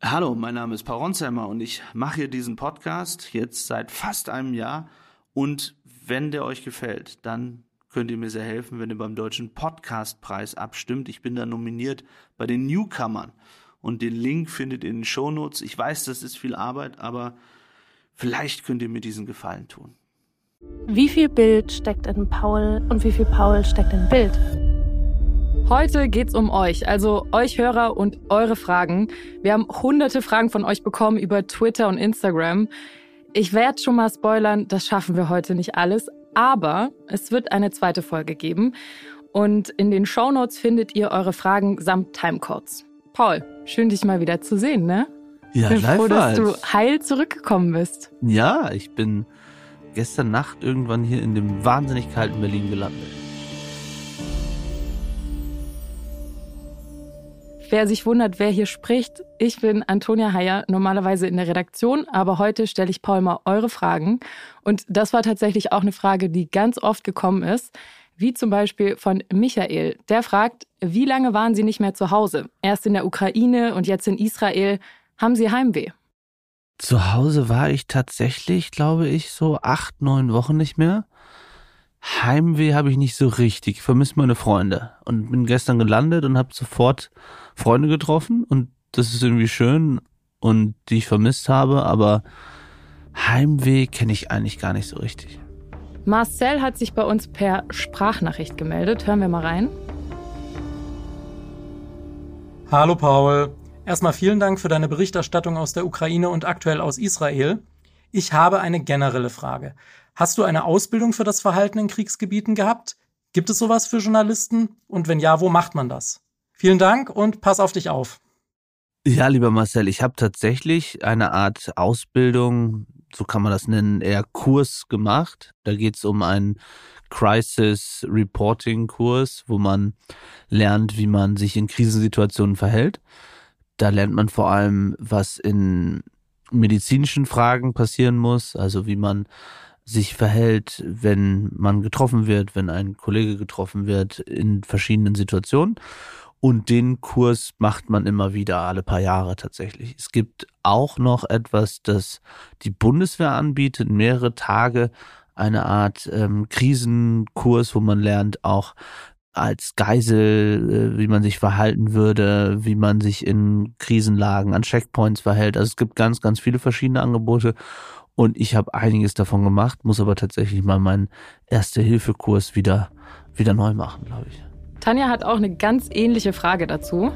Hallo, mein Name ist Paul Ronsheimer und ich mache hier diesen Podcast jetzt seit fast einem Jahr. Und wenn der euch gefällt, dann könnt ihr mir sehr helfen, wenn ihr beim Deutschen Podcastpreis abstimmt. Ich bin da nominiert bei den Newcomern und den Link findet ihr in den Shownotes. Ich weiß, das ist viel Arbeit, aber vielleicht könnt ihr mir diesen Gefallen tun. Wie viel Bild steckt in Paul und wie viel Paul steckt in Bild? Heute geht's um euch, also euch Hörer und eure Fragen. Wir haben hunderte Fragen von euch bekommen über Twitter und Instagram. Ich werde schon mal spoilern, das schaffen wir heute nicht alles, aber es wird eine zweite Folge geben. Und in den Shownotes findet ihr eure Fragen samt Timecodes. Paul, schön dich mal wieder zu sehen, ne? Ja, ich bin froh, dass gleichfalls. du heil zurückgekommen bist. Ja, ich bin gestern Nacht irgendwann hier in dem wahnsinnig kalten Berlin gelandet. Wer sich wundert, wer hier spricht, ich bin Antonia Heyer, normalerweise in der Redaktion, aber heute stelle ich Paul mal eure Fragen. Und das war tatsächlich auch eine Frage, die ganz oft gekommen ist, wie zum Beispiel von Michael. Der fragt, wie lange waren Sie nicht mehr zu Hause? Erst in der Ukraine und jetzt in Israel. Haben Sie Heimweh? Zu Hause war ich tatsächlich, glaube ich, so 8, 9 Wochen nicht mehr. Heimweh habe ich nicht so richtig. Ich vermisse meine Freunde und bin gestern gelandet und habe sofort Freunde getroffen und das ist irgendwie schön und die ich vermisst habe, aber Heimweh kenne ich eigentlich gar nicht so richtig. Marcel hat sich bei uns per Sprachnachricht gemeldet. Hören wir mal rein. Hallo Paul. Erstmal vielen Dank für deine Berichterstattung aus der Ukraine und aktuell aus Israel. Ich habe eine generelle Frage. Hast du eine Ausbildung für das Verhalten in Kriegsgebieten gehabt? Gibt es sowas für Journalisten? Und wenn ja, wo macht man das? Vielen Dank und pass auf dich auf. Ja, lieber Marcel, ich habe tatsächlich eine Art Ausbildung, so kann man das nennen, eher Kurs gemacht. Da geht es um einen Crisis Reporting Kurs, wo man lernt, wie man sich in Krisensituationen verhält. Da lernt man vor allem, was in medizinischen Fragen passieren muss, also wie man sich verhält, wenn man getroffen wird, wenn ein Kollege getroffen wird in verschiedenen Situationen. Und den Kurs macht man immer wieder, alle paar Jahre tatsächlich. Es gibt auch noch etwas, das die Bundeswehr anbietet, mehrere Tage, eine Art Krisenkurs, wo man lernt auch als Geisel, wie man sich verhalten würde, wie man sich in Krisenlagen an Checkpoints verhält. Also es gibt ganz, ganz viele verschiedene Angebote. Und ich habe einiges davon gemacht, muss aber tatsächlich mal meinen Erste-Hilfe-Kurs wieder neu machen, glaube ich. Tanja hat auch eine ganz ähnliche Frage dazu.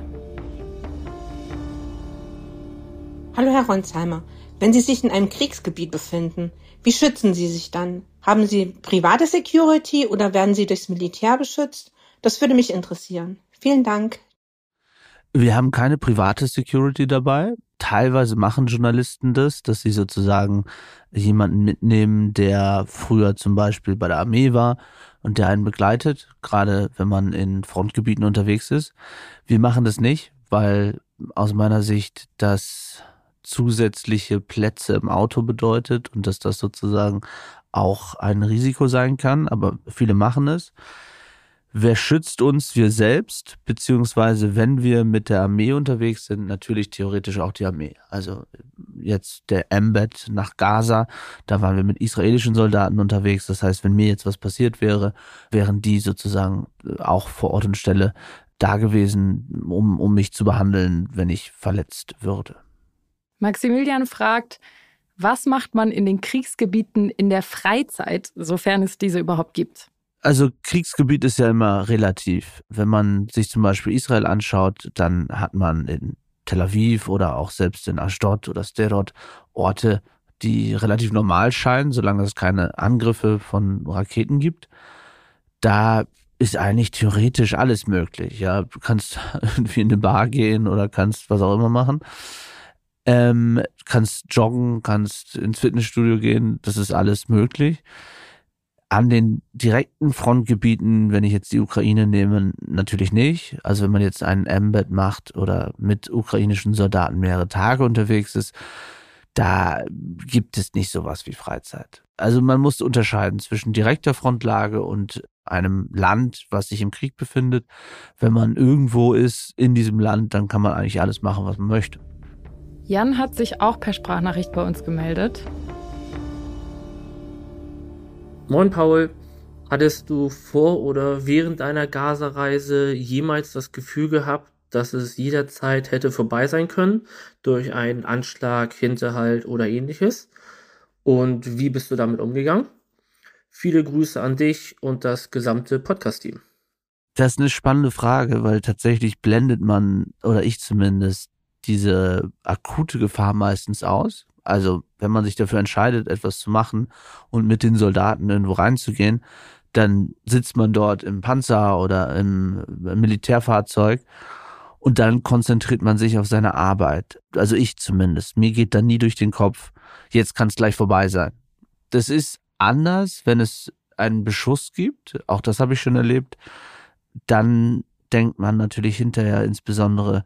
Hallo Herr Ronsheimer, wenn Sie sich in einem Kriegsgebiet befinden, wie schützen Sie sich dann? Haben Sie private Security oder werden Sie durchs Militär beschützt? Das würde mich interessieren. Vielen Dank. Wir haben keine private Security dabei. Teilweise machen Journalisten das, dass sie sozusagen jemanden mitnehmen, der früher zum Beispiel bei der Armee war und der einen begleitet, gerade wenn man in Frontgebieten unterwegs ist. Wir machen das nicht, weil aus meiner Sicht das zusätzliche Plätze im Auto bedeutet und dass das sozusagen auch ein Risiko sein kann, aber viele machen es. Wer schützt uns? Wir selbst, beziehungsweise wenn wir mit der Armee unterwegs sind, natürlich theoretisch auch die Armee. Also jetzt der Embed nach Gaza, da waren wir mit israelischen Soldaten unterwegs. Das heißt, wenn mir jetzt was passiert wäre, wären die sozusagen auch vor Ort und Stelle da gewesen, um mich zu behandeln, wenn ich verletzt würde. Maximilian fragt, was macht man in den Kriegsgebieten in der Freizeit, sofern es diese überhaupt gibt? Also Kriegsgebiet ist ja immer relativ. Wenn man sich zum Beispiel Israel anschaut, dann hat man in Tel Aviv oder auch selbst in Ashdod oder Sderot Orte, die relativ normal scheinen, solange es keine Angriffe von Raketen gibt. Da ist eigentlich theoretisch alles möglich. Ja, du kannst irgendwie in eine Bar gehen oder kannst was auch immer machen. Kannst joggen, kannst ins Fitnessstudio gehen, das ist alles möglich. An den direkten Frontgebieten, wenn ich jetzt die Ukraine nehme, natürlich nicht. Also wenn man jetzt einen Embed macht oder mit ukrainischen Soldaten mehrere Tage unterwegs ist, da gibt es nicht sowas wie Freizeit. Also man muss unterscheiden zwischen direkter Frontlage und einem Land, was sich im Krieg befindet. Wenn man irgendwo ist in diesem Land, dann kann man eigentlich alles machen, was man möchte. Jan hat sich auch per Sprachnachricht bei uns gemeldet. Moin Paul, hattest du vor oder während deiner Gaza-Reise jemals das Gefühl gehabt, dass es jederzeit hätte vorbei sein können durch einen Anschlag, Hinterhalt oder ähnliches? Und wie bist du damit umgegangen? Viele Grüße an dich und das gesamte Podcast-Team. Das ist eine spannende Frage, weil tatsächlich blendet man, oder ich zumindest, diese akute Gefahr meistens aus. Also wenn man sich dafür entscheidet, etwas zu machen und mit den Soldaten irgendwo reinzugehen, dann sitzt man dort im Panzer oder im Militärfahrzeug und dann konzentriert man sich auf seine Arbeit. Also ich zumindest. Mir geht dann nie durch den Kopf, jetzt kann es gleich vorbei sein. Das ist anders, wenn es einen Beschuss gibt. Auch das habe ich schon erlebt. Dann denkt man natürlich hinterher insbesondere,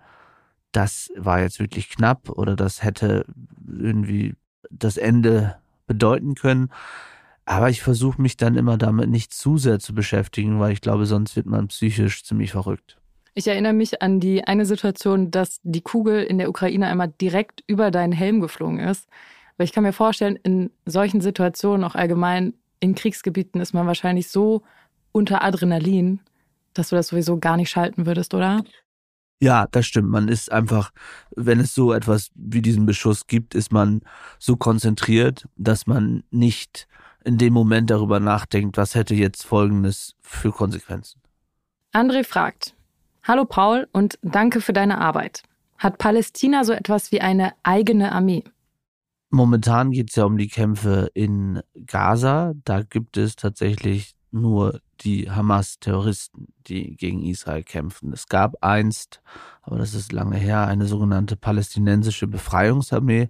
das war jetzt wirklich knapp oder das hätte irgendwie das Ende bedeuten können. Aber ich versuche mich dann immer damit nicht zu sehr zu beschäftigen, weil ich glaube, sonst wird man psychisch ziemlich verrückt. Ich erinnere mich an die eine Situation, dass die Kugel in der Ukraine einmal direkt über deinen Helm geflogen ist. Aber ich kann mir vorstellen, in solchen Situationen, auch allgemein in Kriegsgebieten, ist man wahrscheinlich so unter Adrenalin, dass du das sowieso gar nicht schalten würdest, oder? Ja, das stimmt. Man ist einfach, wenn es so etwas wie diesen Beschuss gibt, ist man so konzentriert, dass man nicht in dem Moment darüber nachdenkt, was hätte jetzt Folgendes für Konsequenzen. André fragt: Hallo Paul und danke für deine Arbeit. Hat Palästina so etwas wie eine eigene Armee? Momentan geht es ja um die Kämpfe in Gaza. Da gibt es tatsächlich nur die Hamas-Terroristen, die gegen Israel kämpfen. Es gab einst, aber das ist lange her, eine sogenannte palästinensische Befreiungsarmee,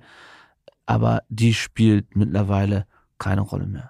aber die spielt mittlerweile keine Rolle mehr.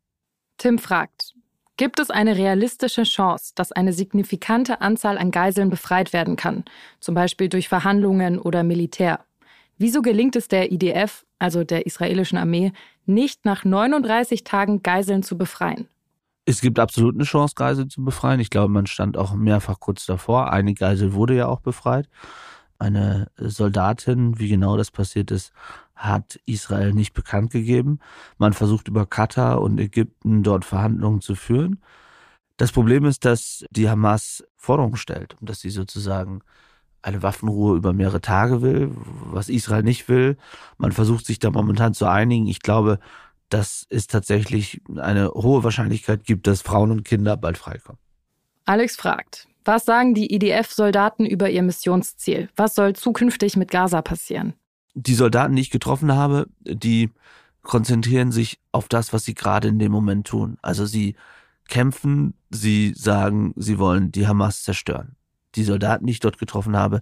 Tim fragt: Gibt es eine realistische Chance, dass eine signifikante Anzahl an Geiseln befreit werden kann, zum Beispiel durch Verhandlungen oder Militär? Wieso gelingt es der IDF, also der israelischen Armee, nicht nach 39 Tagen Geiseln zu befreien? Es gibt absolut eine Chance, Geiseln zu befreien. Ich glaube, man stand auch mehrfach kurz davor. Eine Geisel wurde ja auch befreit. Eine Soldatin, wie genau das passiert ist, hat Israel nicht bekannt gegeben. Man versucht über Katar und Ägypten dort Verhandlungen zu führen. Das Problem ist, dass die Hamas Forderungen stellt und dass sie sozusagen eine Waffenruhe über mehrere Tage will, was Israel nicht will. Man versucht sich da momentan zu einigen. Ich glaube, dass es tatsächlich eine hohe Wahrscheinlichkeit gibt, dass Frauen und Kinder bald freikommen. Alex fragt: Was sagen die IDF-Soldaten über ihr Missionsziel? Was soll zukünftig mit Gaza passieren? Die Soldaten, die ich getroffen habe, die konzentrieren sich auf das, was sie gerade in dem Moment tun. Also sie kämpfen, sie sagen, sie wollen die Hamas zerstören. Die Soldaten, die ich dort getroffen habe,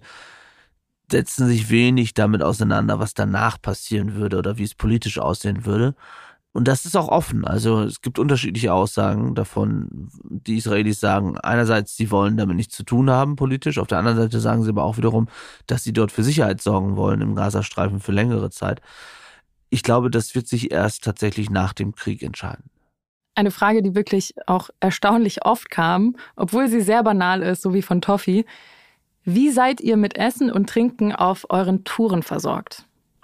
setzen sich wenig damit auseinander, was danach passieren würde oder wie es politisch aussehen würde. Und das ist auch offen. Also es gibt unterschiedliche Aussagen davon. Die Israelis sagen einerseits, sie wollen damit nichts zu tun haben politisch. Auf der anderen Seite sagen sie aber auch wiederum, dass sie dort für Sicherheit sorgen wollen im Gazastreifen für längere Zeit. Ich glaube, das wird sich erst tatsächlich nach dem Krieg entscheiden. Eine Frage, die wirklich auch erstaunlich oft kam, obwohl sie sehr banal ist, so wie von Toffi. Wie seid ihr mit Essen und Trinken auf euren Touren versorgt?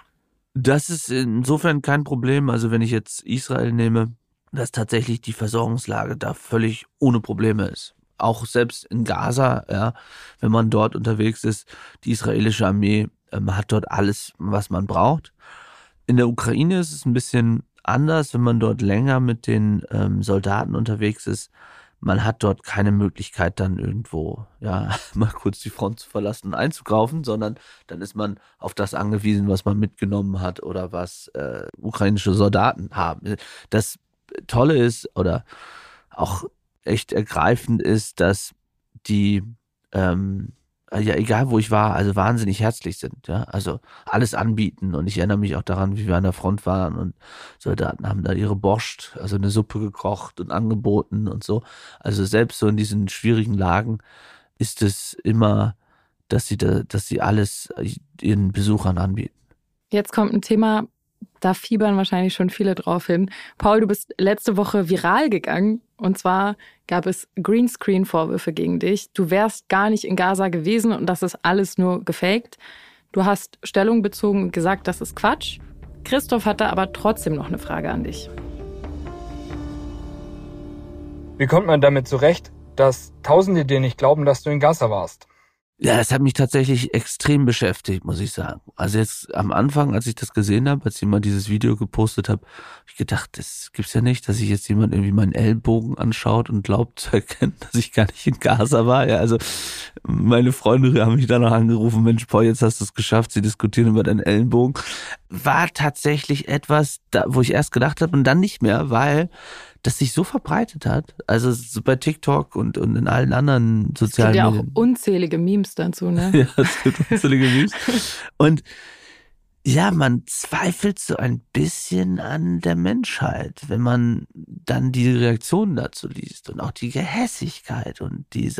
Das ist insofern kein Problem. Also wenn ich jetzt Israel nehme, dass tatsächlich die Versorgungslage da völlig ohne Probleme ist. Auch selbst in Gaza, ja, wenn man dort unterwegs ist, die israelische Armee hat dort alles, was man braucht. In der Ukraine ist es ein bisschen anders, wenn man dort länger mit den Soldaten unterwegs ist. Man hat dort keine Möglichkeit, dann irgendwo mal kurz die Front zu verlassen und einzukaufen, sondern dann ist man auf das angewiesen, was man mitgenommen hat oder was ukrainische Soldaten haben. Das Tolle ist oder auch echt ergreifend ist, dass die egal wo ich war, also wahnsinnig herzlich sind, ja, also alles anbieten. Und ich erinnere mich auch daran, wie wir an der Front waren und Soldaten haben da ihre Borscht, also eine Suppe gekocht und angeboten und so. Also selbst so in diesen schwierigen Lagen ist es immer, dass sie alles ihren Besuchern anbieten. Jetzt kommt ein Thema, da fiebern wahrscheinlich schon viele drauf hin. Paul, du bist letzte Woche viral gegangen. Und zwar gab es Greenscreen-Vorwürfe gegen dich. Du wärst gar nicht in Gaza gewesen und das ist alles nur gefaked. Du hast Stellung bezogen und gesagt, das ist Quatsch. Christoph hat da aber trotzdem noch eine Frage an dich. Wie kommt man damit zurecht, dass Tausende dir nicht glauben, dass du in Gaza warst? Ja, das hat mich tatsächlich extrem beschäftigt, muss ich sagen. Also jetzt am Anfang, als ich das gesehen habe, als jemand dieses Video gepostet hat, habe ich gedacht, das gibt's ja nicht, dass sich jetzt jemand irgendwie meinen Ellbogen anschaut und glaubt zu erkennen, dass ich gar nicht in Gaza war. Ja, also meine Freunde haben mich danach angerufen, Mensch, Paul, jetzt hast du es geschafft, sie diskutieren über deinen Ellenbogen. War tatsächlich etwas, wo ich erst gedacht habe und dann nicht mehr, weil das sich so verbreitet hat, also so bei TikTok und in allen anderen sozialen Medien. Es gibt ja auch unzählige Memes dazu, ne? Ja, es gibt unzählige Memes. Und ja, man zweifelt so ein bisschen an der Menschheit, wenn man dann die Reaktionen dazu liest und auch die Gehässigkeit und ich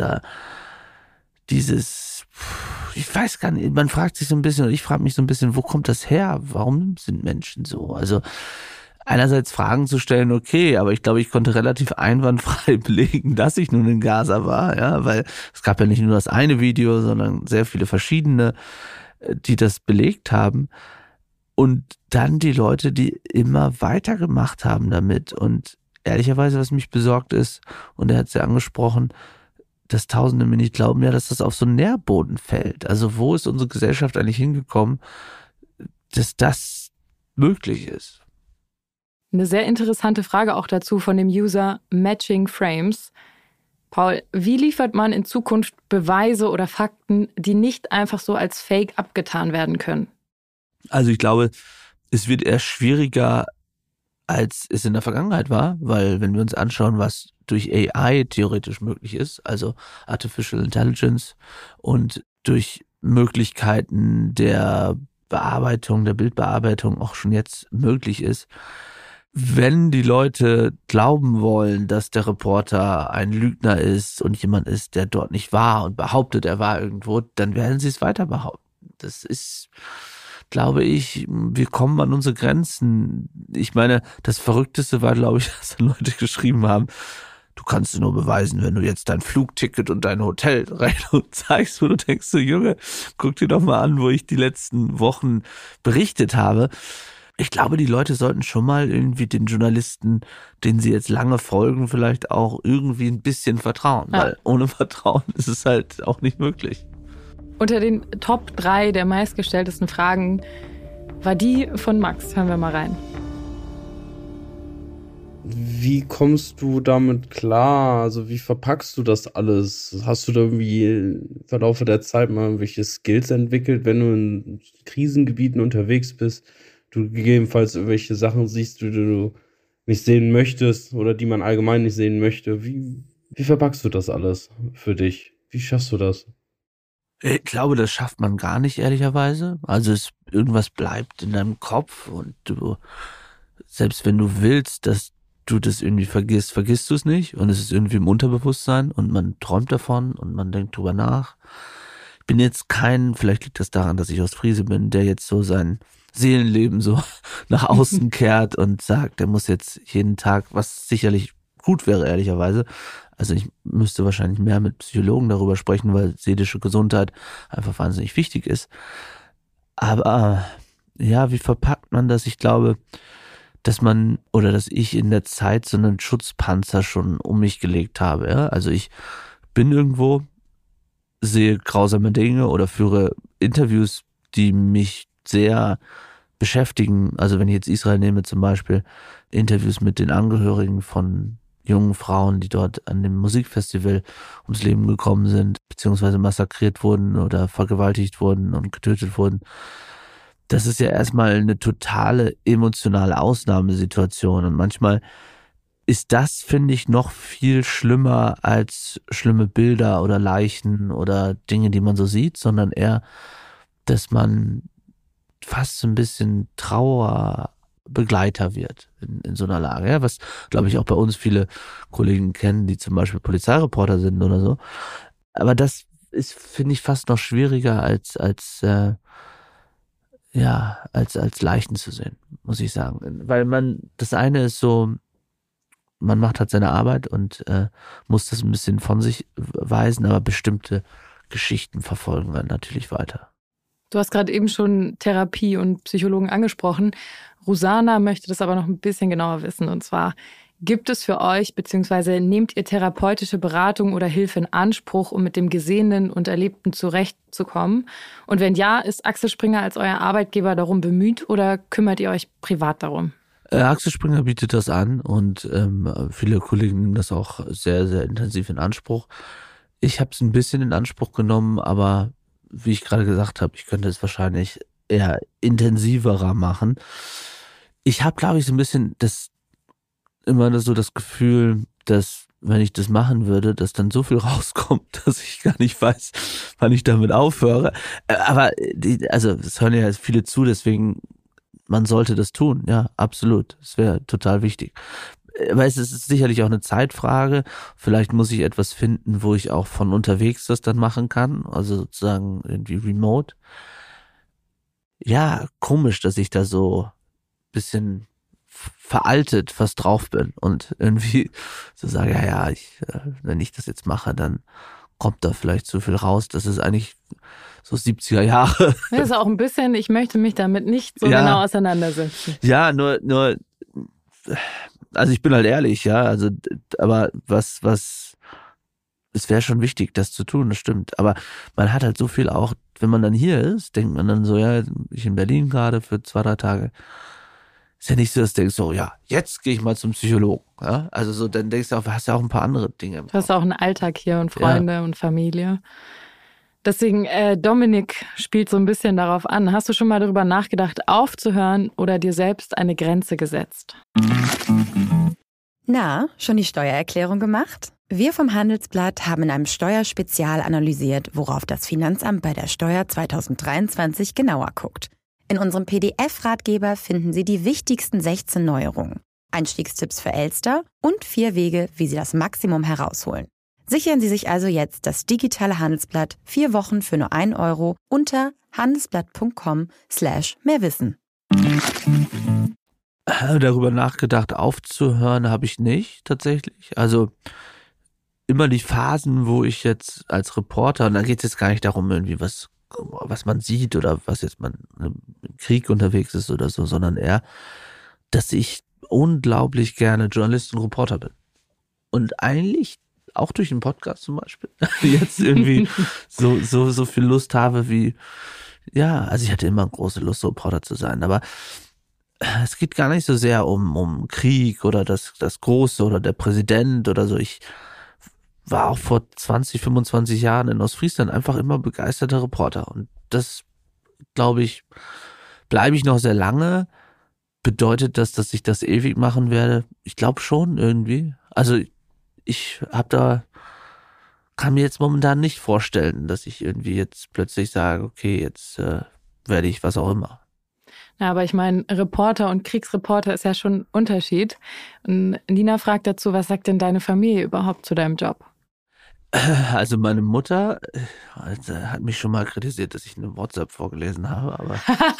weiß gar nicht, man fragt sich so ein bisschen, oder ich frage mich so ein bisschen, wo kommt das her? Warum sind Menschen so? Also einerseits Fragen zu stellen, okay, aber ich glaube, ich konnte relativ einwandfrei belegen, dass ich nun in Gaza war, ja, weil es gab ja nicht nur das eine Video, sondern sehr viele verschiedene, die das belegt haben. Und dann die Leute, die immer weitergemacht haben damit. Und ehrlicherweise, was mich besorgt ist, und er hat es ja angesprochen, dass Tausende mir nicht glauben, ja, dass das auf so einen Nährboden fällt. Also wo ist unsere Gesellschaft eigentlich hingekommen, dass das möglich ist? Eine sehr interessante Frage auch dazu von dem User Matching Frames. Paul, wie liefert man in Zukunft Beweise oder Fakten, die nicht einfach so als Fake abgetan werden können? Also ich glaube, es wird eher schwieriger, als es in der Vergangenheit war, weil wenn wir uns anschauen, was durch AI theoretisch möglich ist, also Artificial Intelligence und durch Möglichkeiten der Bearbeitung, der Bildbearbeitung auch schon jetzt möglich ist, wenn die Leute glauben wollen, dass der Reporter ein Lügner ist und jemand ist, der dort nicht war und behauptet, er war irgendwo, dann werden sie es weiter behaupten. Das ist, glaube ich, wir kommen an unsere Grenzen. Ich meine, das Verrückteste war, glaube ich, dass dann Leute geschrieben haben, du kannst es nur beweisen, wenn du jetzt dein Flugticket und dein Hotelrechnung zeigst, wo du denkst, so Junge, guck dir doch mal an, wo ich die letzten Wochen berichtet habe. Ich glaube, die Leute sollten schon mal irgendwie den Journalisten, denen sie jetzt lange folgen, vielleicht auch irgendwie ein bisschen vertrauen. Ja. Weil ohne Vertrauen ist es halt auch nicht möglich. Unter den Top 3 der meistgestelltesten Fragen war die von Max. Hören wir mal rein. Wie kommst du damit klar? Also wie verpackst du das alles? Hast du da irgendwie im Verlauf der Zeit mal irgendwelche Skills entwickelt, wenn du in Krisengebieten unterwegs bist? Du gegebenenfalls irgendwelche Sachen siehst, die du nicht sehen möchtest oder die man allgemein nicht sehen möchte. Wie verpackst du das alles für dich? Wie schaffst du das? Ich glaube, das schafft man gar nicht, ehrlicherweise. Also irgendwas bleibt in deinem Kopf und du, selbst wenn du willst, dass du das irgendwie vergisst du es nicht und es ist irgendwie im Unterbewusstsein und man träumt davon und man denkt drüber nach. Ich bin jetzt vielleicht liegt das daran, dass ich Ostfriese bin, der jetzt so sein Seelenleben so nach außen kehrt und sagt, er muss jetzt jeden Tag, was sicherlich gut wäre, ehrlicherweise. Also ich müsste wahrscheinlich mehr mit Psychologen darüber sprechen, weil seelische Gesundheit einfach wahnsinnig wichtig ist. Aber ja, wie verpackt man das? Ich glaube, dass ich in der Zeit so einen Schutzpanzer schon um mich gelegt habe. Ja? Also ich bin irgendwo, sehe grausame Dinge oder führe Interviews, die mich sehr beschäftigen. Also wenn ich jetzt Israel nehme zum Beispiel, Interviews mit den Angehörigen von jungen Frauen, die dort an dem Musikfestival ums Leben gekommen sind, beziehungsweise massakriert wurden oder vergewaltigt wurden und getötet wurden. Das ist ja erstmal eine totale emotionale Ausnahmesituation und manchmal ist das, finde ich, noch viel schlimmer als schlimme Bilder oder Leichen oder Dinge, die man so sieht, sondern eher, dass man fast so ein bisschen Trauerbegleiter wird in so einer Lage. Ja, was, glaube ich, auch bei uns viele Kollegen kennen, die zum Beispiel Polizeireporter sind oder so. Aber das ist, finde ich, fast noch schwieriger als Leichen zu sehen, muss ich sagen. Weil das eine ist so, man macht halt seine Arbeit und muss das ein bisschen von sich weisen, aber bestimmte Geschichten verfolgen dann natürlich weiter. Du hast gerade eben schon Therapie und Psychologen angesprochen. Rusana möchte das aber noch ein bisschen genauer wissen. Und zwar, gibt es für euch, beziehungsweise nehmt ihr therapeutische Beratung oder Hilfe in Anspruch, um mit dem Gesehenen und Erlebten zurechtzukommen? Und wenn ja, ist Axel Springer als euer Arbeitgeber darum bemüht oder kümmert ihr euch privat darum? Axel Springer bietet das an und viele Kollegen nehmen das auch sehr, sehr intensiv in Anspruch. Ich habe es ein bisschen in Anspruch genommen, aber wie ich gerade gesagt habe, ich könnte es wahrscheinlich eher intensiverer machen. Ich habe, glaube ich, so ein bisschen immer so das Gefühl, dass, wenn ich das machen würde, dass dann so viel rauskommt, dass ich gar nicht weiß, wann ich damit aufhöre. Aber es hören ja viele zu, deswegen, man sollte das tun, ja, absolut. Das wäre total wichtig. Aber es ist sicherlich auch eine Zeitfrage. Vielleicht muss ich etwas finden, wo ich auch von unterwegs das dann machen kann, also sozusagen irgendwie remote. Ja, komisch, dass ich da so ein bisschen veraltet fast drauf bin und irgendwie so sage, wenn ich das jetzt mache, dann kommt da vielleicht zu viel raus. Das ist eigentlich so 70er Jahre. Das ist auch ein bisschen, ich möchte mich damit nicht so genau auseinandersetzen. Ja, nur, also ich bin halt ehrlich, ja, also, aber es wäre schon wichtig, das zu tun, das stimmt. Aber man hat halt so viel auch, wenn man dann hier ist, denkt man dann so, ja, ich in Berlin gerade für 2-3 Tage. Ist ja nicht so, dass du denkst, so, ja, jetzt gehe ich mal zum Psychologen. Ja? Also so, dann denkst du auch, hast ja auch ein paar andere Dinge. Du hast auch einen Alltag hier und Freunde und Familie. Deswegen, Dominik spielt so ein bisschen darauf an. Hast du schon mal darüber nachgedacht, aufzuhören oder dir selbst eine Grenze gesetzt? Na, schon die Steuererklärung gemacht? Wir vom Handelsblatt haben in einem Steuerspezial analysiert, worauf das Finanzamt bei der Steuer 2023 genauer guckt. In unserem PDF-Ratgeber finden Sie die wichtigsten 16 Neuerungen, Einstiegstipps für Elster und 4 Wege, wie Sie das Maximum herausholen. Sichern Sie sich also jetzt das digitale Handelsblatt 4 Wochen für nur 1 Euro unter handelsblatt.com/mehrwissen. Darüber nachgedacht, aufzuhören, habe ich nicht tatsächlich. Also immer die Phasen, wo ich jetzt als Reporter, und da geht es jetzt gar nicht darum, irgendwie was man sieht oder was jetzt man im Krieg unterwegs ist oder so, sondern eher, dass ich unglaublich gerne Journalist und Reporter bin. Und eigentlich auch durch den Podcast zum Beispiel jetzt irgendwie so viel Lust habe wie, ja, also ich hatte immer große Lust, Reporter zu sein, aber es geht gar nicht so sehr um Krieg oder das Große oder der Präsident oder so. Ich war auch vor 20, 25 Jahren in Ostfriesland einfach immer begeisterter Reporter. Und das, glaube ich, bleibe ich noch sehr lange. Bedeutet das, dass ich das ewig machen werde? Ich glaube schon irgendwie. Also ich kann mir jetzt momentan nicht vorstellen, dass ich irgendwie jetzt plötzlich sage, okay, jetzt werde ich was auch immer. Ja, aber ich meine, Reporter und Kriegsreporter ist ja schon ein Unterschied. Und Nina fragt dazu, was sagt denn deine Familie überhaupt zu deinem Job? Also meine Mutter hat mich schon mal kritisiert, dass ich eine WhatsApp vorgelesen habe, aber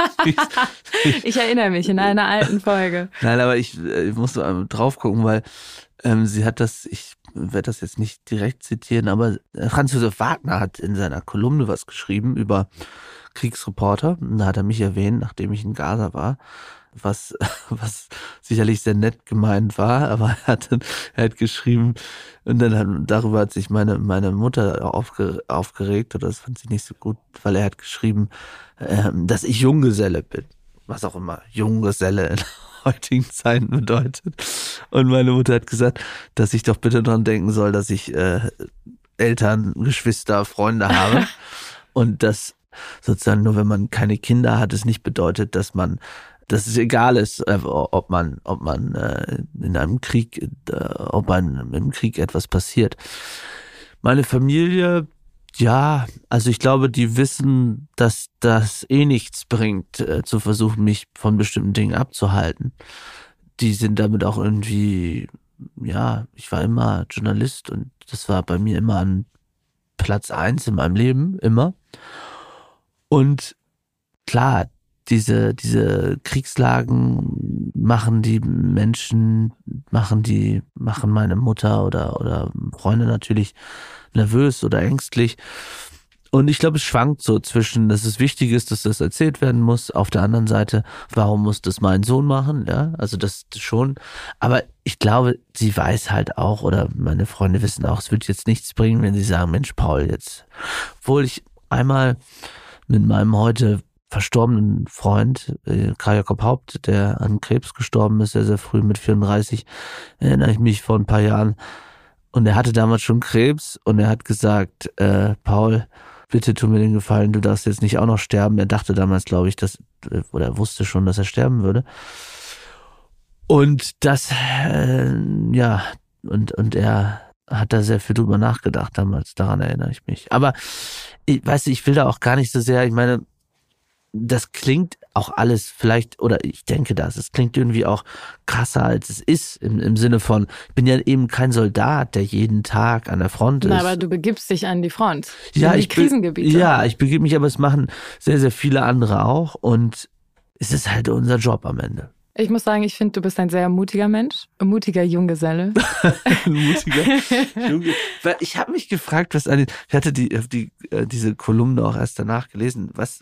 ich erinnere mich in einer alten Folge. Nein, aber ich muss mal drauf gucken, weil sie hat das, ich werde das jetzt nicht direkt zitieren, aber Franz Josef Wagner hat in seiner Kolumne was geschrieben über Kriegsreporter. Und da hat er mich erwähnt, nachdem ich in Gaza war, was sicherlich sehr nett gemeint war, aber er hat geschrieben, und dann darüber hat sich meine Mutter aufgeregt, oder das fand sie nicht so gut, weil er hat geschrieben, dass ich Junggeselle bin, was auch immer Junggeselle in heutigen Zeiten bedeutet. Und meine Mutter hat gesagt, dass ich doch bitte dran denken soll, dass ich Eltern, Geschwister, Freunde habe und dass sozusagen nur wenn man keine Kinder hat, es nicht bedeutet, dass es egal ist, ob man in einem Krieg, ob einem im Krieg etwas passiert. Meine Familie, ja, also ich glaube, die wissen, dass das nichts bringt, zu versuchen, mich von bestimmten Dingen abzuhalten. Die sind damit auch irgendwie, ja, ich war immer Journalist und das war bei mir immer an Platz 1 in meinem Leben, immer. Und klar, diese Kriegslagen machen die Menschen, machen meine Mutter oder Freunde natürlich nervös oder ängstlich. Und ich glaube, es schwankt so zwischen, dass es wichtig ist, dass das erzählt werden muss. Auf der anderen Seite, warum muss das mein Sohn machen? Ja, also das schon. Aber ich glaube, sie weiß halt auch, oder meine Freunde wissen auch, es wird jetzt nichts bringen, wenn sie sagen, Mensch, Paul, jetzt. Obwohl ich einmal mit meinem heute verstorbenen Freund, Karl Jakob Haupt, der an Krebs gestorben ist, sehr, sehr früh mit 34, erinnere ich mich vor ein paar Jahren. Und er hatte damals schon Krebs und er hat gesagt, Paul, bitte tu mir den Gefallen, du darfst jetzt nicht auch noch sterben. Er dachte damals, glaube ich, oder er wusste schon, dass er sterben würde. Und das, und er hat da sehr viel drüber nachgedacht damals, daran erinnere ich mich. Aber, ich will da auch gar nicht so sehr, ich meine, das klingt auch alles vielleicht, oder ich denke das, es klingt irgendwie auch krasser, als es ist, im Sinne von, ich bin ja eben kein Soldat, der jeden Tag an der Front ist. Na, aber du begibst dich an die Front, ja, in die Krisengebiete. Ja, ich begebe mich, aber es machen sehr, sehr viele andere auch und es ist halt unser Job am Ende. Ich muss sagen, ich finde, du bist ein sehr mutiger Mensch, ein mutiger Junggeselle. Ich habe mich gefragt, ich hatte diese Kolumne auch erst danach gelesen. Was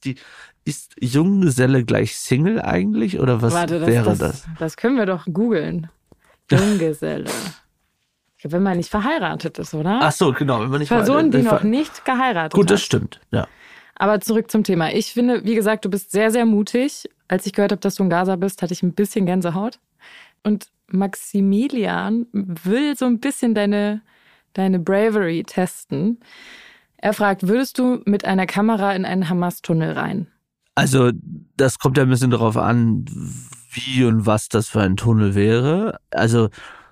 ist Junggeselle gleich Single eigentlich oder was wäre das? Das können wir doch googeln. Junggeselle. Wenn man nicht verheiratet ist, oder? Ach so, genau, wenn man nicht Person, die noch nicht geheiratet hat. Gut, das stimmt, ja. Aber zurück zum Thema. Ich finde, wie gesagt, du bist sehr, sehr mutig. Als ich gehört habe, dass du in Gaza bist, hatte ich ein bisschen Gänsehaut. Und Maximilian will so ein bisschen deine Bravery testen. Er fragt, würdest du mit einer Kamera in einen Hamas-Tunnel rein? Also, das kommt ja ein bisschen darauf an, wie und was das für ein Tunnel wäre. Also,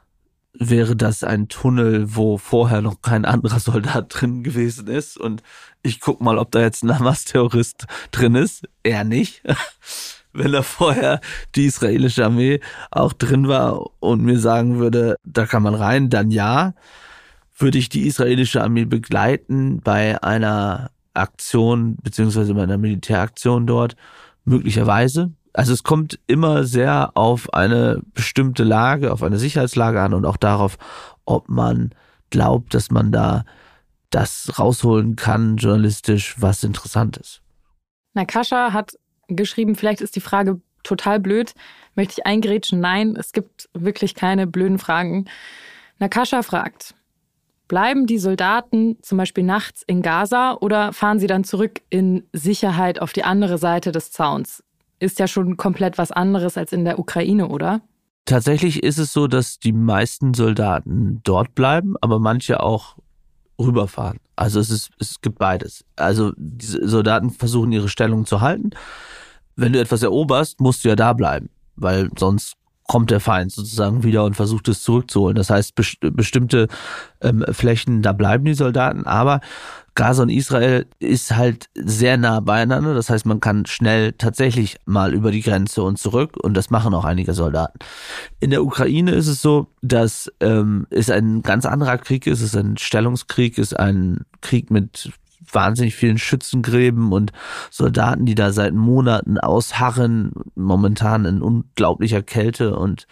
wäre das ein Tunnel, wo vorher noch kein anderer Soldat drin gewesen ist und ich guck mal, ob da jetzt ein Hamas-Terrorist drin ist. Eher nicht. Wenn da vorher die israelische Armee auch drin war und mir sagen würde, da kann man rein, dann ja. Würde ich die israelische Armee begleiten bei einer Aktion, beziehungsweise bei einer Militäraktion dort? Möglicherweise. Also es kommt immer sehr auf eine bestimmte Lage, auf eine Sicherheitslage an und auch darauf, ob man glaubt, dass man da das rausholen kann, journalistisch, was interessant ist. Nakasha hat geschrieben, vielleicht ist die Frage total blöd. Möchte ich eingrätschen? Nein, es gibt wirklich keine blöden Fragen. Nakasha fragt, bleiben die Soldaten zum Beispiel nachts in Gaza oder fahren sie dann zurück in Sicherheit auf die andere Seite des Zauns? Ist ja schon komplett was anderes als in der Ukraine, oder? Tatsächlich ist es so, dass die meisten Soldaten dort bleiben, aber manche auch rüberfahren. Also es gibt beides. Also die Soldaten versuchen ihre Stellung zu halten. Wenn du etwas eroberst, musst du ja da bleiben, weil sonst kommt der Feind sozusagen wieder und versucht es zurückzuholen. Das heißt, bestimmte Flächen, da bleiben die Soldaten, aber Gaza und Israel ist halt sehr nah beieinander. Das heißt, man kann schnell tatsächlich mal über die Grenze und zurück und das machen auch einige Soldaten. In der Ukraine ist es so, dass es ein ganz anderer Krieg ist. Es ist ein Stellungskrieg, ist ein Krieg mit wahnsinnig vielen Schützengräben und Soldaten, die da seit Monaten ausharren, momentan in unglaublicher Kälte und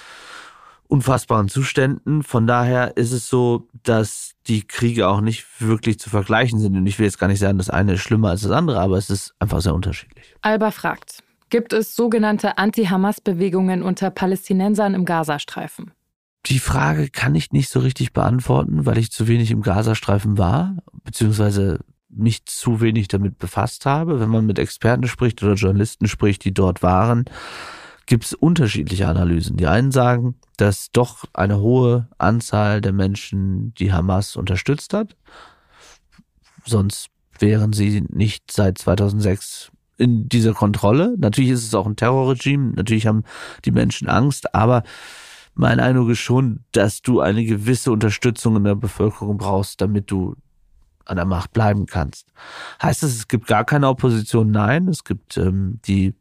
unfassbaren Zuständen. Von daher ist es so, dass die Kriege auch nicht wirklich zu vergleichen sind. Und ich will jetzt gar nicht sagen, das eine ist schlimmer als das andere, aber es ist einfach sehr unterschiedlich. Alba fragt, gibt es sogenannte Anti-Hamas-Bewegungen unter Palästinensern im Gazastreifen? Die Frage kann ich nicht so richtig beantworten, weil ich zu wenig im Gazastreifen war, beziehungsweise mich zu wenig damit befasst habe. Wenn man mit Experten spricht oder Journalisten spricht, die dort waren, gibt es unterschiedliche Analysen. Die einen sagen, dass doch eine hohe Anzahl der Menschen die Hamas unterstützt hat. Sonst wären sie nicht seit 2006 in dieser Kontrolle. Natürlich ist es auch ein Terrorregime, natürlich haben die Menschen Angst, aber mein Eindruck ist schon, dass du eine gewisse Unterstützung in der Bevölkerung brauchst, damit du an der Macht bleiben kannst. Heißt das, es gibt gar keine Opposition? Nein, es gibt die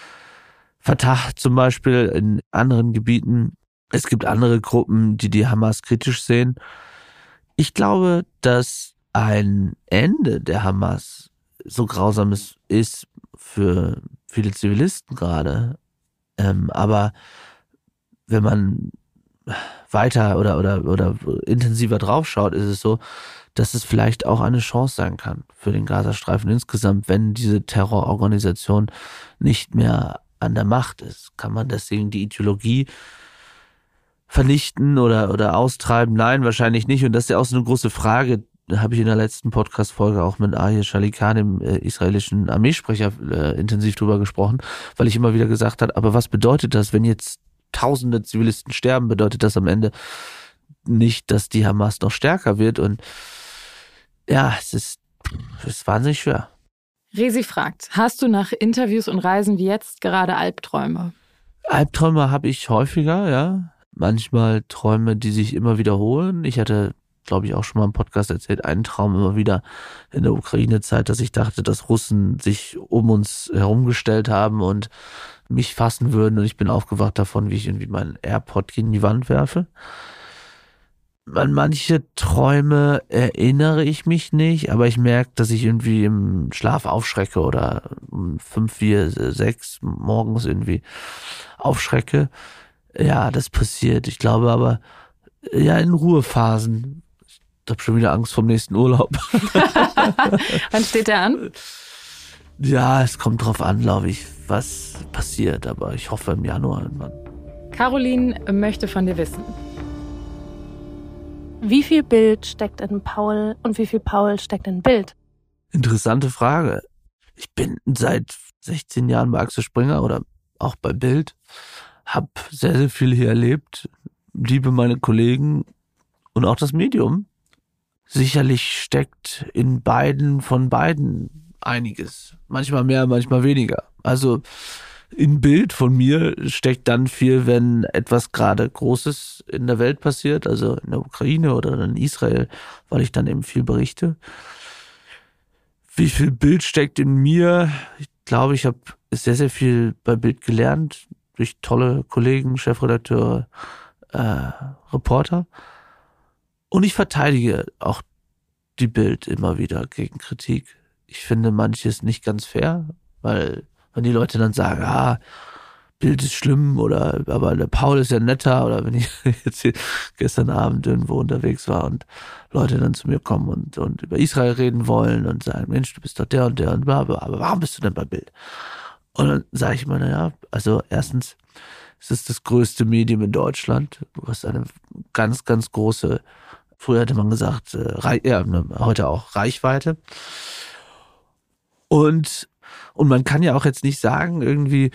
Fatah zum Beispiel in anderen Gebieten. Es gibt andere Gruppen, die Hamas kritisch sehen. Ich glaube, dass ein Ende der Hamas so grausam ist für viele Zivilisten gerade. Aber wenn man weiter oder intensiver draufschaut, ist es so, dass es vielleicht auch eine Chance sein kann für den Gazastreifen insgesamt, wenn diese Terrororganisation nicht mehr an der Macht ist. Kann man deswegen die Ideologie vernichten oder austreiben? Nein, wahrscheinlich nicht. Und das ist ja auch so eine große Frage, da habe ich in der letzten Podcast-Folge auch mit Ahir Shalikan, dem israelischen Armeesprecher, intensiv drüber gesprochen, weil ich immer wieder gesagt habe, aber was bedeutet das, wenn jetzt Tausende Zivilisten sterben? Bedeutet das am Ende nicht, dass die Hamas noch stärker wird? Und ja, es ist wahnsinnig schwer. Resi fragt, hast du nach Interviews und Reisen wie jetzt gerade Albträume? Albträume habe ich häufiger, ja. Manchmal Träume, die sich immer wiederholen. Ich hatte, glaube ich, auch schon mal im Podcast erzählt, einen Traum immer wieder in der Ukraine-Zeit, dass ich dachte, dass Russen sich um uns herumgestellt haben und mich fassen würden. Und ich bin aufgewacht davon, wie ich irgendwie meinen AirPod gegen die Wand werfe. An manche Träume erinnere ich mich nicht, aber ich merke, dass ich irgendwie im Schlaf aufschrecke oder um 5, 4, 6 morgens irgendwie aufschrecke. Ja, das passiert. Ich glaube aber, ja, in Ruhephasen. Ich habe schon wieder Angst vor dem nächsten Urlaub. Wann steht der an? Ja, es kommt drauf an, glaube ich, was passiert. Aber ich hoffe im Januar irgendwann. Caroline möchte von dir wissen. Wie viel Bild steckt in Paul und wie viel Paul steckt in Bild? Interessante Frage. Ich bin seit 16 Jahren bei Axel Springer oder auch bei Bild. Hab sehr, sehr viel hier erlebt. Liebe meine Kollegen und auch das Medium. Sicherlich steckt in von beiden einiges. Manchmal mehr, manchmal weniger. Also in Bild von mir steckt dann viel, wenn etwas gerade Großes in der Welt passiert, also in der Ukraine oder in Israel, weil ich dann eben viel berichte. Wie viel Bild steckt in mir? Ich glaube, ich habe sehr, sehr viel bei Bild gelernt, durch tolle Kollegen, Chefredakteure, Reporter. Und ich verteidige auch die Bild immer wieder gegen Kritik. Ich finde manches nicht ganz fair, weil wenn die Leute dann sagen, Bild ist schlimm aber der Paul ist ja netter, oder wenn ich jetzt hier gestern Abend irgendwo unterwegs war und Leute dann zu mir kommen und über Israel reden wollen und sagen, Mensch, du bist doch der und bla, aber warum bist du denn bei Bild? Und dann sage ich immer, also erstens, es ist das größte Medium in Deutschland. Du hast eine ganz, ganz große, früher hätte man gesagt, heute auch Reichweite. Und man kann ja auch jetzt nicht sagen, irgendwie,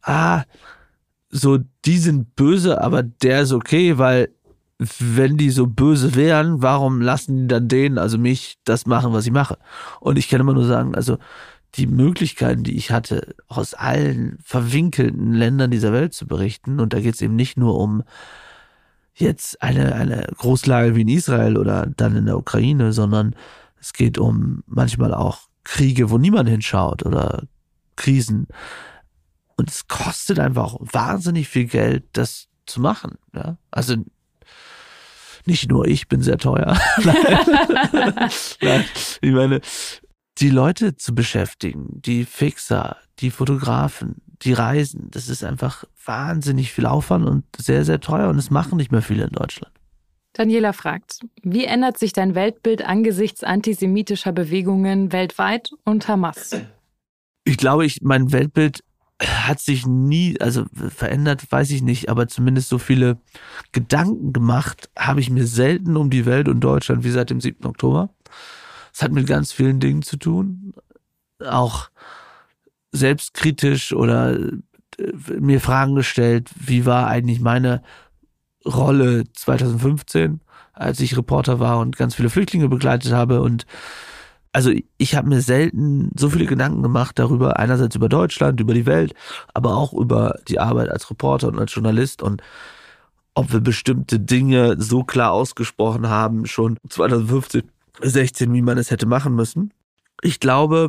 so, die sind böse, aber der ist okay, weil wenn die so böse wären, warum lassen die dann also mich, das machen, was ich mache? Und ich kann immer nur sagen, also die Möglichkeiten, die ich hatte, aus allen verwinkelten Ländern dieser Welt zu berichten, und da geht es eben nicht nur um jetzt eine Großlage wie in Israel oder dann in der Ukraine, sondern es geht um manchmal auch Kriege, wo niemand hinschaut oder Krisen. Und es kostet einfach wahnsinnig viel Geld, das zu machen. Ja? Also nicht nur ich bin sehr teuer. Nein, ich meine, die Leute zu beschäftigen, die Fixer, die Fotografen, die Reisen, das ist einfach wahnsinnig viel Aufwand und sehr, sehr teuer, und es machen nicht mehr viele in Deutschland. Daniela fragt, wie ändert sich dein Weltbild angesichts antisemitischer Bewegungen weltweit und Hamas? Ich glaube, mein Weltbild hat sich nie, also verändert, weiß ich nicht, aber zumindest so viele Gedanken gemacht habe ich mir selten um die Welt und Deutschland wie seit dem 7. Oktober. Es hat mit ganz vielen Dingen zu tun, auch selbstkritisch oder mir Fragen gestellt, wie war eigentlich meine Rolle 2015, als ich Reporter war und ganz viele Flüchtlinge begleitet habe. Und also ich habe mir selten so viele Gedanken gemacht darüber, einerseits über Deutschland, über die Welt, aber auch über die Arbeit als Reporter und als Journalist, und ob wir bestimmte Dinge so klar ausgesprochen haben, schon 2015, 16, wie man es hätte machen müssen. Ich glaube,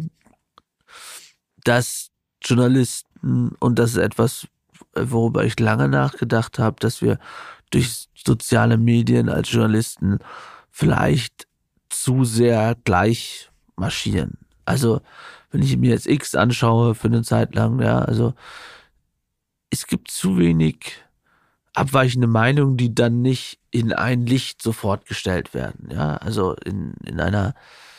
dass Journalisten, und das ist etwas, worüber ich lange nachgedacht habe, dass wir durch soziale Medien als Journalisten vielleicht zu sehr gleich marschieren. Also wenn ich mir jetzt X anschaue für eine Zeit lang, ja, also es gibt zu wenig abweichende Meinungen, die dann nicht in ein Licht sofort gestellt werden. Ja, also in einer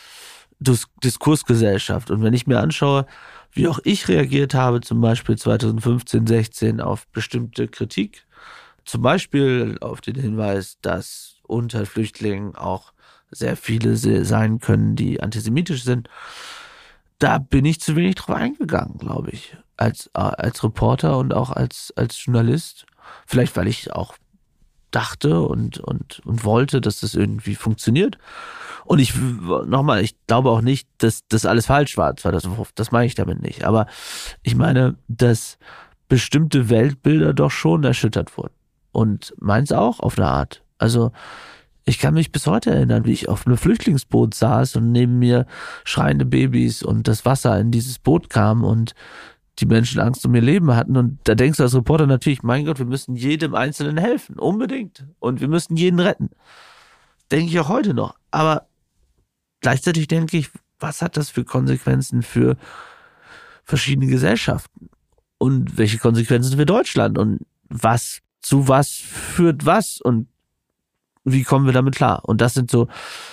Diskursgesellschaft. Und wenn ich mir anschaue, wie auch ich reagiert habe, zum Beispiel 2015, 16 auf bestimmte Kritik, zum Beispiel auf den Hinweis, dass unter Flüchtlingen auch sehr viele sein können, die antisemitisch sind, da bin ich zu wenig drauf eingegangen, glaube ich, als Reporter und auch als Journalist. Vielleicht, weil ich auch dachte und wollte, dass das irgendwie funktioniert. Und ich glaube auch nicht, dass das alles falsch war. Das meine ich damit nicht. Aber ich meine, dass bestimmte Weltbilder doch schon erschüttert wurden. Und meins auch auf eine Art. Also ich kann mich bis heute erinnern, wie ich auf einem Flüchtlingsboot saß und neben mir schreiende Babys und das Wasser in dieses Boot kam und die Menschen Angst um ihr Leben hatten. Und da denkst du als Reporter natürlich, mein Gott, wir müssen jedem Einzelnen helfen, unbedingt. Und wir müssen jeden retten. Denke ich auch heute noch. Aber gleichzeitig denke ich, was hat das für Konsequenzen für verschiedene Gesellschaften? Und welche Konsequenzen für Deutschland? Und zu was führt was? Und wie kommen wir damit klar? Und das sind so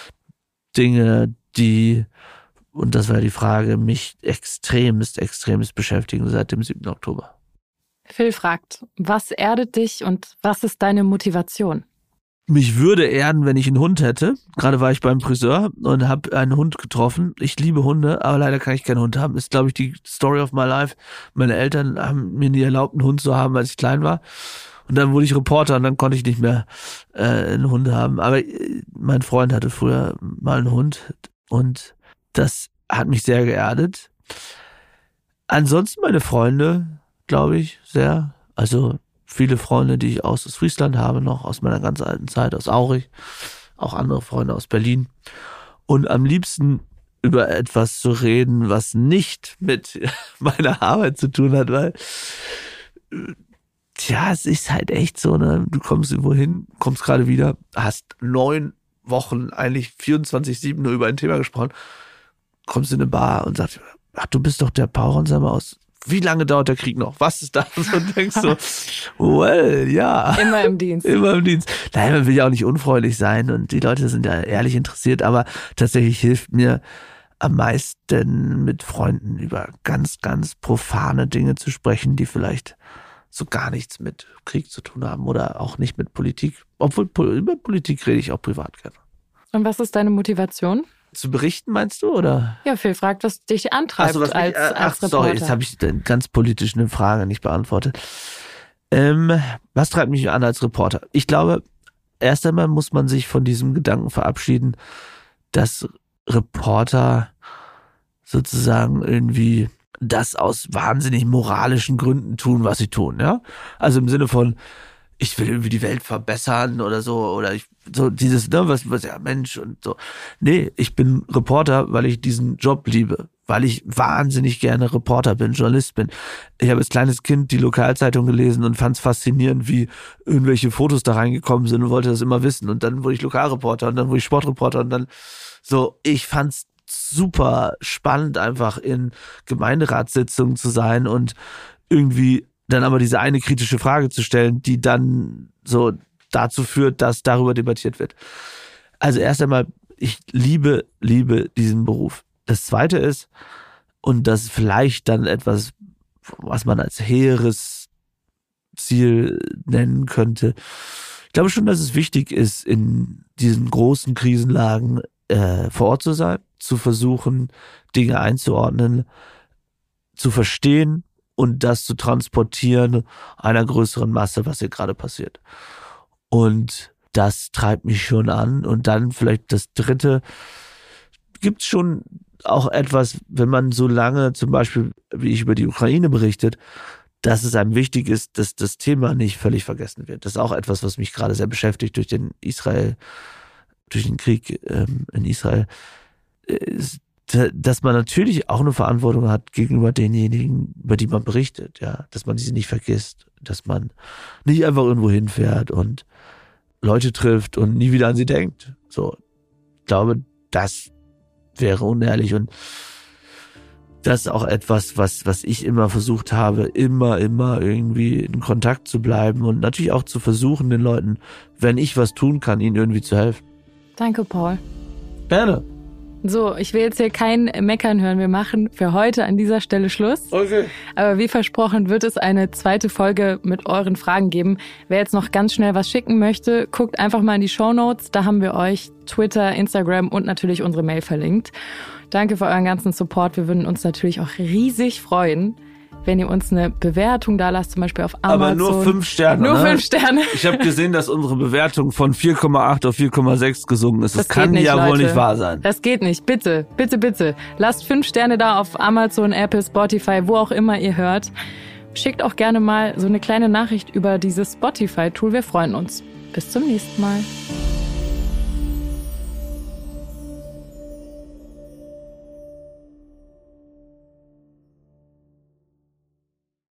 Dinge, die, und das war die Frage, mich extremst beschäftigen seit dem 7. Oktober. Phil fragt, was erdet dich und was ist deine Motivation? Mich würde erden, wenn ich einen Hund hätte. Gerade war ich beim Friseur und habe einen Hund getroffen. Ich liebe Hunde, aber leider kann ich keinen Hund haben. Ist, glaube ich, die Story of my life. Meine Eltern haben mir nie erlaubt, einen Hund zu haben, als ich klein war. Und dann wurde ich Reporter und dann konnte ich nicht mehr einen Hund haben. Aber mein Freund hatte früher mal einen Hund und das hat mich sehr geerdet. Ansonsten meine Freunde, glaube ich, sehr. Also viele Freunde, die ich aus Friesland habe, noch aus meiner ganz alten Zeit, aus Aurich. Auch andere Freunde aus Berlin. Und am liebsten über etwas zu reden, was nicht mit meiner Arbeit zu tun hat, weil es ist halt echt so, ne? Du kommst irgendwo hin, kommst gerade wieder, hast 9 Wochen eigentlich 24/7 nur über ein Thema gesprochen, kommst in eine Bar und sagst, ach, du bist doch der Paul Ronsheimer aus. Wie lange dauert der Krieg noch? Was ist das? Und denkst so, well, ja. Immer im Dienst. Immer im Dienst. Nein, man will ja auch nicht unfreundlich sein und die Leute sind ja ehrlich interessiert, aber tatsächlich hilft mir am meisten mit Freunden über ganz, ganz profane Dinge zu sprechen, die vielleicht so gar nichts mit Krieg zu tun haben oder auch nicht mit Politik. Obwohl über Politik rede ich auch privat gerne. Und was ist deine Motivation? Zu berichten, meinst du, oder? Ja, Phil fragt, was dich antreibt als Reporter. Sorry, jetzt habe ich ganz politisch eine Frage nicht beantwortet. Was treibt mich an als Reporter? Ich glaube, erst einmal muss man sich von diesem Gedanken verabschieden, dass Reporter sozusagen irgendwie das aus wahnsinnig moralischen Gründen tun, was sie tun, ja? Also im Sinne von, ich will irgendwie die Welt verbessern oder so, oder so dieses, ne, was ja, Mensch und so. Nee, ich bin Reporter, weil ich diesen Job liebe, weil ich wahnsinnig gerne Reporter bin, Journalist bin. Ich habe als kleines Kind die Lokalzeitung gelesen und fand es faszinierend, wie irgendwelche Fotos da reingekommen sind und wollte das immer wissen. Und dann wurde ich Lokalreporter und dann wurde ich Sportreporter und dann so, ich fand's super spannend, einfach in Gemeinderatssitzungen zu sein und irgendwie dann aber diese eine kritische Frage zu stellen, die dann so dazu führt, dass darüber debattiert wird. Also erst einmal, ich liebe diesen Beruf. Das Zweite ist, und das ist vielleicht dann etwas, was man als hehres Ziel nennen könnte. Ich glaube schon, dass es wichtig ist, in diesen großen Krisenlagen vor Ort zu sein, zu versuchen, Dinge einzuordnen, zu verstehen und das zu transportieren einer größeren Masse, was hier gerade passiert. Und das treibt mich schon an. Und dann vielleicht das Dritte, gibt es schon auch etwas, wenn man so lange zum Beispiel, wie ich über die Ukraine berichtet, dass es einem wichtig ist, dass das Thema nicht völlig vergessen wird. Das ist auch etwas, was mich gerade sehr beschäftigt durch den Krieg in Israel, dass man natürlich auch eine Verantwortung hat gegenüber denjenigen, über die man berichtet, ja, dass man sie nicht vergisst, dass man nicht einfach irgendwo hinfährt und Leute trifft und nie wieder an sie denkt. So, ich glaube, das wäre unehrlich und Das ist auch etwas, was ich immer versucht habe, immer irgendwie in Kontakt zu bleiben und natürlich auch zu versuchen, den Leuten, wenn ich was tun kann, ihnen irgendwie zu helfen. Danke, Paul. Gerne. So, ich will jetzt hier kein Meckern hören. Wir machen für heute an dieser Stelle Schluss. Okay. Aber wie versprochen wird es eine zweite Folge mit euren Fragen geben. Wer jetzt noch ganz schnell was schicken möchte, guckt einfach mal in die Shownotes. Da haben wir euch Twitter, Instagram und natürlich unsere Mail verlinkt. Danke für euren ganzen Support. Wir würden uns natürlich auch riesig freuen, wenn ihr uns eine Bewertung da lasst, zum Beispiel auf Amazon. Aber nur 5 Sterne. Nur ne? 5 Sterne. Ich habe gesehen, dass unsere Bewertung von 4,8 auf 4,6 gesunken ist. Das kann nicht, ja Leute. wohl nicht wahr sein. Das geht nicht. Bitte, bitte, bitte. Lasst 5 Sterne da auf Amazon, Apple, Spotify, wo auch immer ihr hört. Schickt auch gerne mal so eine kleine Nachricht über dieses Spotify-Tool. Wir freuen uns. Bis zum nächsten Mal.